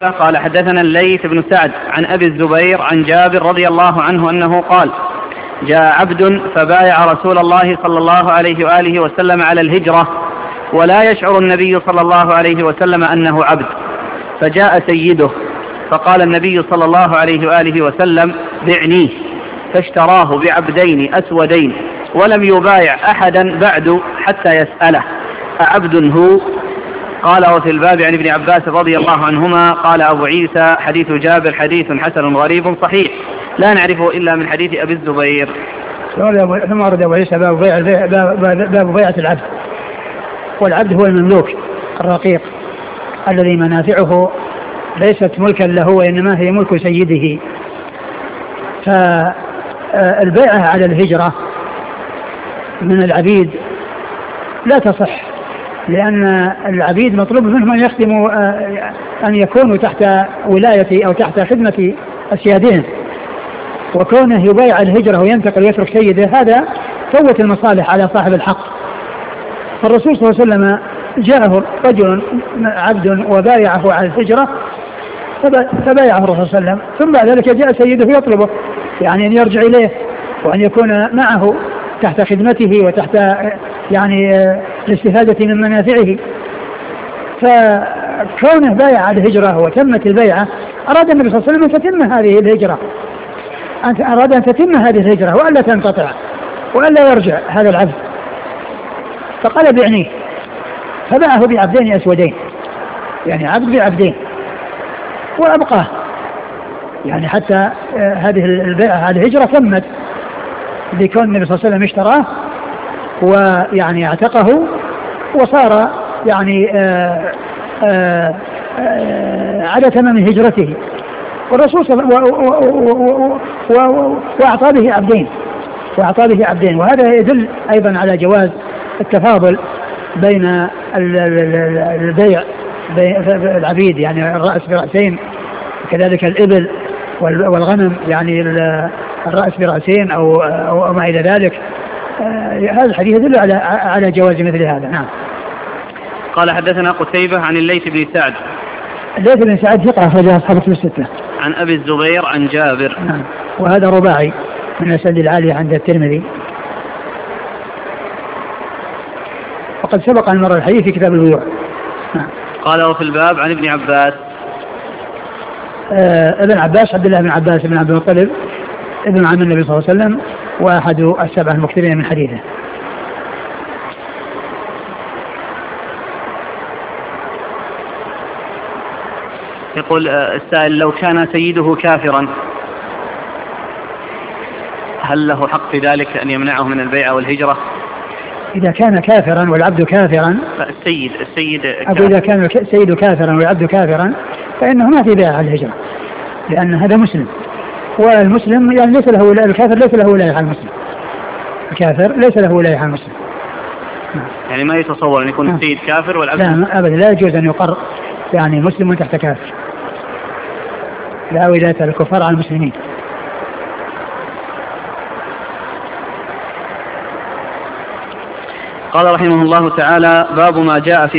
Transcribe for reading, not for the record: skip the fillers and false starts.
قال حدثنا الليث بن سعد عن أبي الزبير عن جابر رضي الله عنه أنه قال: جاء عبد فبايع رسول الله صلى الله عليه وآله وسلم على الهجرة ولا يشعر النبي صلى الله عليه وسلم أنه عبد، فجاء سيده فقال النبي صلى الله عليه وآله وسلم: بعنيه، فاشتراه بعبدين أسودين ولم يبايع أحدا بعد حتى يسأله: أعبد هو؟ قال: وفي الباب عن ابن عباس رضي الله عنهما. قال أبو عيسى: حديث جابر حديث حسن غريب صحيح لا نعرفه إلا من حديث أبي الزبير. ثم ورد أبو عيسى باب بيعة العبد، والعبد هو المملوك الرقيق الذي منافعه ليست ملكا له وإنما هي ملك سيده. فالبيعة على الهجرة من العبيد لا تصح، لأن العبيد مطلوب منهم أن يخدموا، أن يكونوا تحت ولاية أو تحت خدمة أسيادهم، وكونه يبايع الهجرة وينتقل ويترك سيده هذا فوت المصالح على صاحب الحق. فالرسول صلى الله عليه وسلم جاءه رجل عبد وبايعه على الهجرة فبايعه الرسول صلى الله عليه وسلم، ثم بعد ذلك جاء سيده يطلبه يعني أن يرجع إليه وأن يكون معه تحت خدمته وتحت يعني الاستفادة من منافعه. فكونه بايع على الهجرة وتمت البيعة أراد النبي صلى الله عليه وسلم أن تتم هذه الهجرة، أراد أن تتم هذه الهجرة وألا تنقطع وألا يرجع هذا العبد، فقال بعنيه، فباعه بعبدين أسودين، يعني عبد بعبدين، وأبقاه يعني حتى هذه البيعة على الهجرة تمت بكون النبي صلى الله عليه وسلم اشتراه ويعني اعتقه وصار يعني على تمام هجرته، والرسول صلى الله عليه وسلم وأعطى به عبدين، وهذا يدل أيضا على جواز التفاضل بين البيع العبيد، يعني الرأس برأسين، وكذلك الإبل والغنم يعني الرأس برأسين أو ما إلى ذلك. هذا الحديث يدل على جواز مثل هذا. نعم. قال حدثنا قتيبة عن الليث بن سعد. الليث بن سعد ثقة أخرجه أصحاب الستة. عن أبي الزبير عن جابر. نعم. وهذا رباعي من السند العالي عند الترمذي، وقد سبق أن مر الحديث في كتاب البيوع. نعم. قال وفي الباب عن ابن عباس. ابن عباس عبد الله بن عباس بن عبد المطلب ابن عم النبي صلى الله عليه وسلم وأحد السبع المكثرين من حديثه. يقول السائل: لو كان سيده كافرا هل له حق في ذلك أن يمنعه من البيع والهجرة؟ إذا كان كافرا والعبد كافرا، السيد أقول إذا كان السيد كافرا والعبد كافرا فإنه ما في بيع على الهجرة، لأن هذا مسلم، والمسلم يعني ليس له، الكافر ليس له ولاية على المسلم، الكافر ليس له ولاية على المسلم. يعني ما يتصور أن يكون السيد كافر والعبد؟ لا أبدا، لا يجوز أن يقر يعني مسلم تحت كافر، لا ولاية الكفار على المسلمين. قال رحمه الله تعالى: باب ما جاء في